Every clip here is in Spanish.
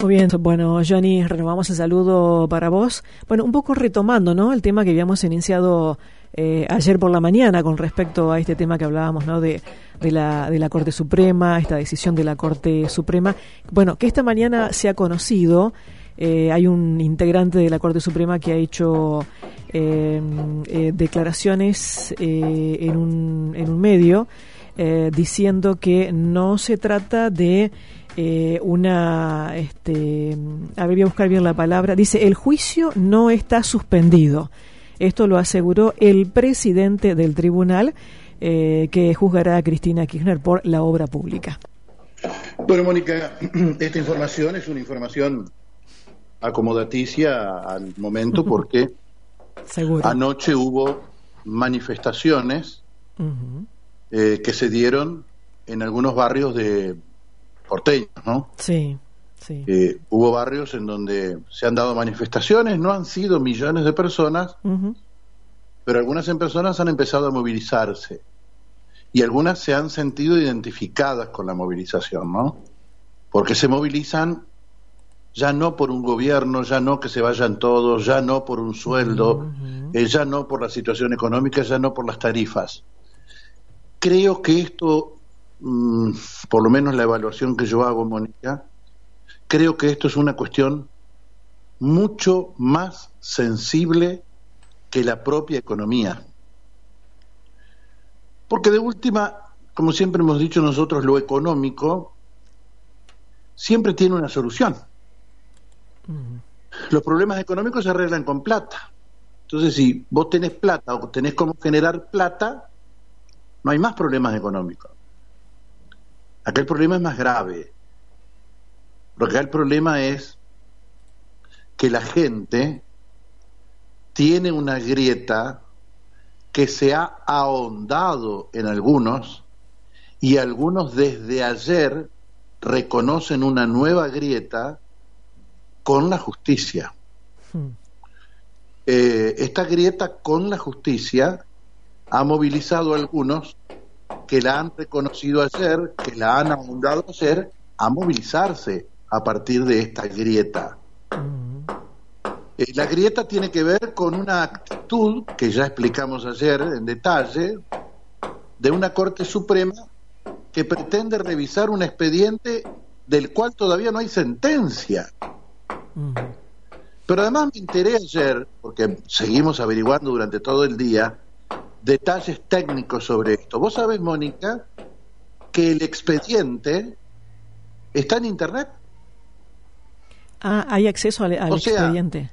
Muy bien, bueno, Johnny, renovamos el saludo para vos. Bueno, un poco retomando, ¿no?, el tema que habíamos iniciado ayer por la mañana con respecto a este tema que hablábamos, ¿no?, de la Corte Suprema, esta decisión de la Corte Suprema. Bueno, que esta mañana se ha conocido, hay un integrante de la Corte Suprema que ha hecho declaraciones en un medio diciendo que no se trata de a ver, voy a buscar bien la palabra. Dice: el juicio no está suspendido. Esto lo aseguró el presidente del tribunal que juzgará a Cristina Kirchner por la obra pública. Bueno, Mónica, esta información es una información acomodaticia al momento porque Seguro. Anoche hubo manifestaciones que se dieron en algunos barrios de porteños, ¿no? Sí, sí. Hubo barrios en donde se han dado manifestaciones, no han sido millones de personas, pero algunas personas han empezado a movilizarse y algunas se han sentido identificadas con la movilización, ¿no? Porque se movilizan ya no por un gobierno, ya no que se vayan todos, ya no por un sueldo, ya no por la situación económica, ya no por las tarifas. Creo que esto, por lo menos la evaluación que yo hago, Mónica, creo que esto es una cuestión mucho más sensible que la propia economía. Porque de última, como siempre hemos dicho nosotros, lo económico siempre tiene una solución. Los problemas económicos se arreglan con plata. Entonces, si vos tenés plata o tenés cómo generar plata, no hay más problemas económicos. Acá el problema es más grave. Porque acá el problema es que la gente tiene una grieta que se ha ahondado en algunos, y algunos desde ayer reconocen una nueva grieta con la justicia. Esta grieta con la justicia ha movilizado a algunos que la han reconocido ayer, que la han ahondado ayer, a movilizarse a partir de esta grieta. La grieta tiene que ver con una actitud que ya explicamos ayer en detalle de una Corte Suprema que pretende revisar un expediente del cual todavía no hay sentencia. Pero además me enteré ayer, porque seguimos averiguando durante todo el día, detalles técnicos sobre esto. Vos sabés, Mónica, que el expediente está en Internet. Ah, hay acceso al expediente.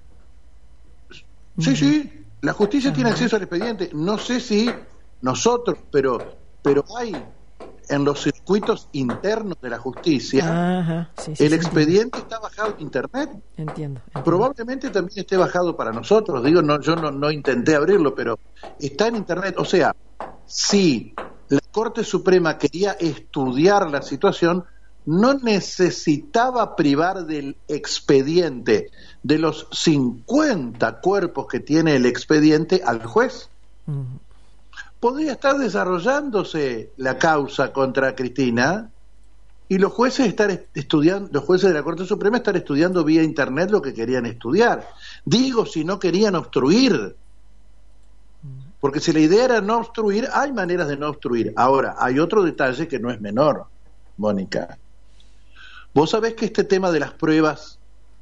Sí, la justicia tiene acceso al expediente. No sé si nosotros, pero hay en los circuitos internos de la justicia, el expediente está bajado en Internet. Entiendo. Probablemente también esté bajado para nosotros. Digo, yo no intenté abrirlo, pero está en Internet. O sea, si la Corte Suprema quería estudiar la situación, no necesitaba privar del expediente, de los 50 cuerpos que tiene el expediente, al juez. Podría estar desarrollándose la causa contra Cristina y los jueces los jueces de la Corte Suprema estar estudiando vía Internet lo que querían estudiar. Digo, si no querían obstruir. Porque si la idea era no obstruir, hay maneras de no obstruir. Ahora, hay otro detalle que no es menor, Mónica. Vos sabés que este tema de las pruebas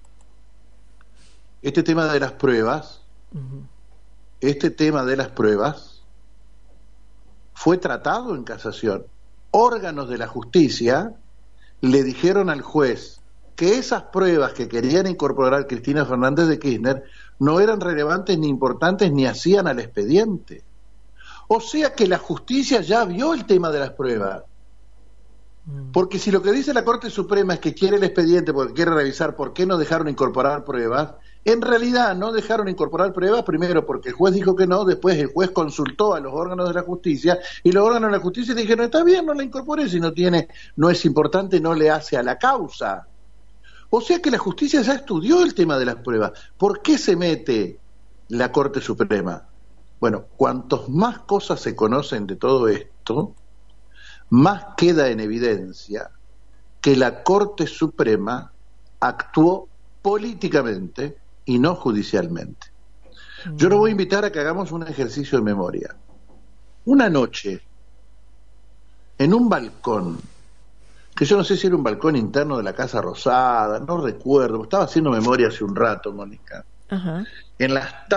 fue tratado en casación. Órganos de la justicia le dijeron al juez que esas pruebas que querían incorporar Cristina Fernández de Kirchner no eran relevantes ni importantes ni hacían al expediente. O sea que la justicia ya vio el tema de las pruebas. Porque si lo que dice la Corte Suprema es que quiere el expediente porque quiere revisar por qué no dejaron incorporar pruebas, en realidad no dejaron incorporar pruebas, primero porque el juez dijo que no, después el juez consultó a los órganos de la justicia y los órganos de la justicia dijeron: está bien, no la incorpore, si no es importante, no le hace a la causa. O sea que la justicia ya estudió el tema de las pruebas. ¿Por qué se mete la Corte Suprema? Bueno, cuantos más cosas se conocen de todo esto, más queda en evidencia que la Corte Suprema actuó políticamente y no judicialmente. Yo lo voy a invitar a que hagamos un ejercicio de memoria. Una noche, en un balcón, que yo no sé si era un balcón interno de la Casa Rosada, no recuerdo, estaba haciendo memoria hace un rato, Mónica. Ajá. En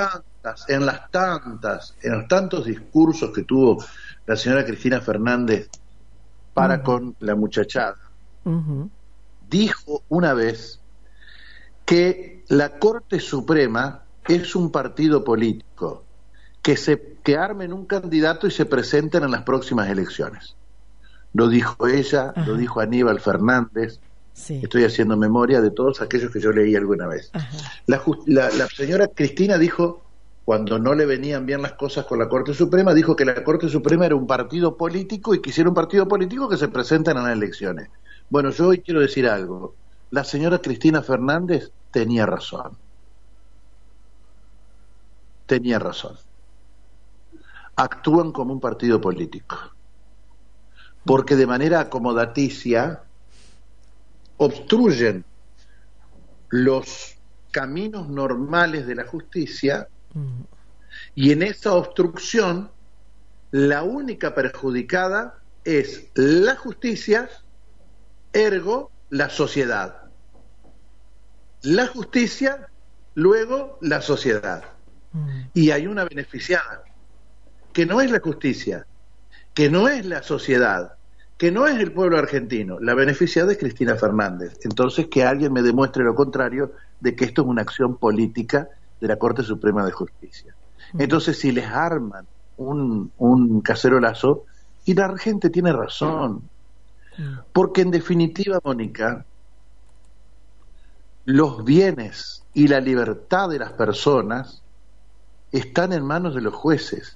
los tantos discursos que tuvo la señora Cristina Fernández para con la muchachada, dijo una vez que la Corte Suprema es un partido político, que armen un candidato y se presenten en las próximas elecciones. Lo dijo ella, lo dijo Aníbal Fernández. Sí. Estoy haciendo memoria de todos aquellos que yo leí alguna vez. La señora Cristina dijo, cuando no le venían bien las cosas con la Corte Suprema, dijo que la Corte Suprema era un partido político y quisiera un partido político que se presenten en las elecciones. Bueno, yo hoy quiero decir algo. La señora Cristina Fernández tenía razón. Tenía razón. Actúan como un partido político. Porque de manera acomodaticia obstruyen los caminos normales de la justicia y en esa obstrucción la única perjudicada es la justicia, ergo la sociedad. La justicia, luego la sociedad. Y hay una beneficiada, que no es la justicia, que no es la sociedad, que no es el pueblo argentino. La beneficiada es Cristina Fernández. Entonces, que alguien me demuestre lo contrario de que esto es una acción política de la Corte Suprema de Justicia. Entonces, si les arman un cacerolazo, y la gente tiene razón, porque en definitiva, Mónica, los bienes y la libertad de las personas están en manos de los jueces,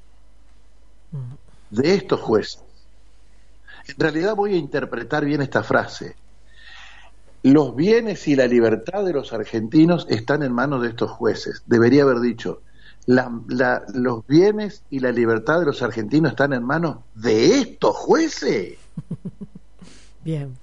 de estos jueces. En realidad voy a interpretar bien esta frase. Los bienes y la libertad de los argentinos están en manos de estos jueces. Debería haber dicho, los bienes y la libertad de los argentinos están en manos de estos jueces. Bien.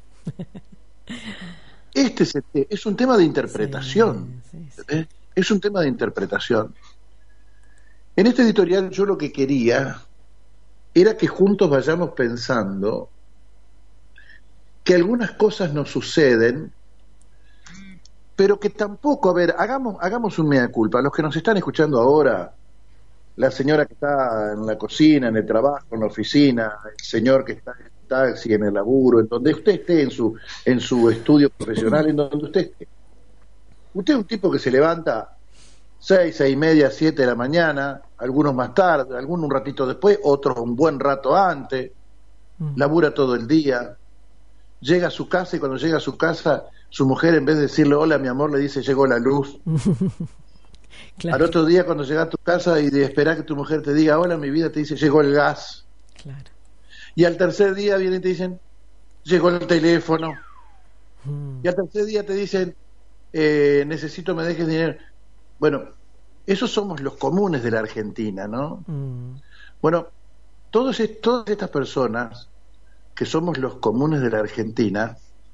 Este es un tema de interpretación. Sí. Es un tema de interpretación. En este editorial yo lo que quería era que juntos vayamos pensando que algunas cosas nos suceden, pero que tampoco, a ver, hagamos un mea culpa. Los que nos están escuchando ahora, la señora que está en la cocina, en el trabajo, en la oficina, el señor que está en el taxi, en el laburo, en donde usted esté, en su estudio profesional, en donde usted esté. Usted es un tipo que se levanta 6, 6:30, 7 de la mañana, algunos más tarde, algunos un ratito después, otros un buen rato antes, labura todo el día, llega a su casa y cuando llega a su casa, su mujer en vez de decirle hola mi amor, le dice llegó la luz. Claro. Al otro día cuando llega a tu casa y de esperar que tu mujer te diga hola mi vida, te dice llegó el gas. Claro. Y al tercer día vienen y te dicen llegó el teléfono. Y al tercer día te dicen necesito me dejes dinero. Bueno, esos somos los comunes de la Argentina, ¿no? Bueno, todas estas personas que somos los comunes de la Argentina,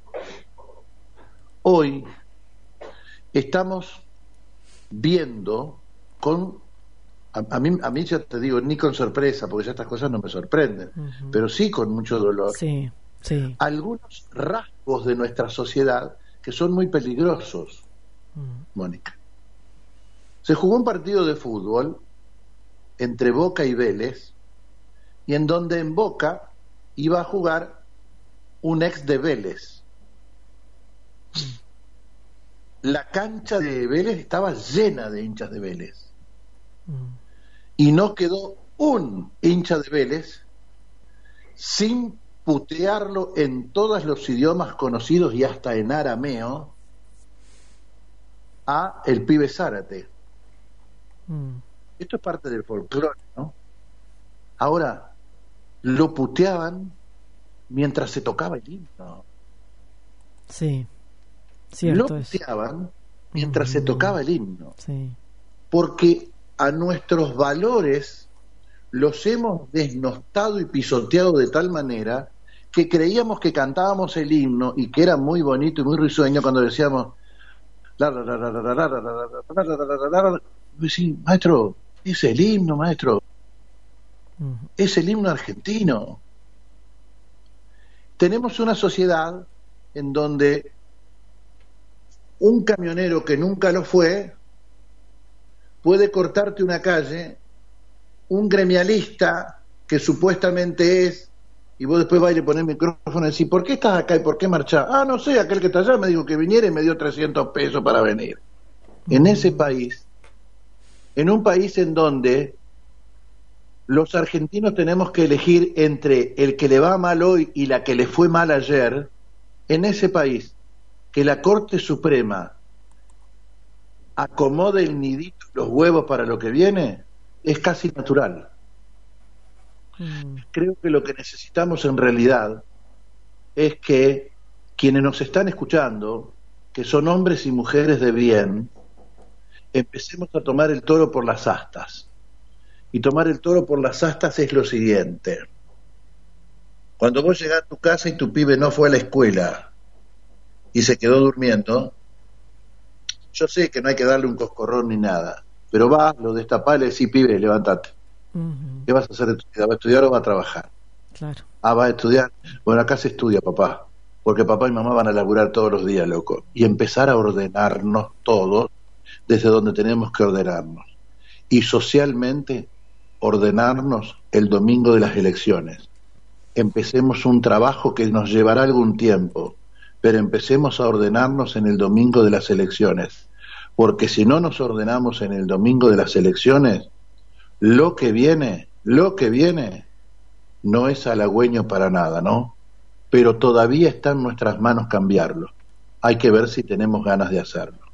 hoy estamos viendo a mí ya te digo, ni con sorpresa, porque ya estas cosas no me sorprenden, pero sí con mucho dolor, sí. Algunos rasgos de nuestra sociedad que son muy peligrosos, Mónica. Se jugó un partido de fútbol entre Boca y Vélez, y en donde en Boca iba a jugar un ex de Vélez. La cancha de Vélez estaba llena de hinchas de Vélez. Y no quedó un hincha de Vélez sin putearlo en todos los idiomas conocidos y hasta en arameo a el pibe Zárate. Esto es parte del folclore, ¿no? Ahora, lo puteaban mientras se tocaba el himno. Sí, cierto. Lo puteaban mientras se tocaba el himno. Sí. Porque a nuestros valores los hemos desnostado y pisoteado de tal manera que creíamos que cantábamos el himno y que era muy bonito y muy risueño cuando decíamos Maestro, es el himno, maestro, es el himno argentino. Tenemos una sociedad en donde un camionero que nunca lo fue puede cortarte una calle, un gremialista que supuestamente es, y vos después vas y le ponés el micrófono y decís, ¿por qué estás acá y por qué marchás? Ah, no sé, aquel que está allá me dijo que viniera y me dio 300 pesos para venir. En ese país, en un país en donde los argentinos tenemos que elegir entre el que le va mal hoy y la que le fue mal ayer, en ese país, que la Corte Suprema acomode el nidito, los huevos para lo que viene, es casi natural. Creo que lo que necesitamos en realidad es que quienes nos están escuchando, que son hombres y mujeres de bien, empecemos a tomar el toro por las astas. Y tomar el toro por las astas es lo siguiente. Cuando vos llegás a tu casa y tu pibe no fue a la escuela y se quedó durmiendo, yo sé que no hay que darle un coscorrón ni nada, pero vas, lo destapás y le decís, pibe, levántate. ¿Qué vas a hacer de tu vida? ¿Va a estudiar o va a trabajar? Claro. Ah, ¿va a estudiar? Bueno, acá se estudia, papá, porque papá y mamá van a laburar todos los días, loco. Y empezar a ordenarnos todos desde donde tenemos que ordenarnos. Y socialmente ordenarnos el domingo de las elecciones. Empecemos un trabajo que nos llevará algún tiempo, pero empecemos a ordenarnos en el domingo de las elecciones, porque si no nos ordenamos en el domingo de las elecciones, lo que viene no es halagüeño para nada, ¿no? Pero todavía está en nuestras manos cambiarlo. Hay que ver si tenemos ganas de hacerlo.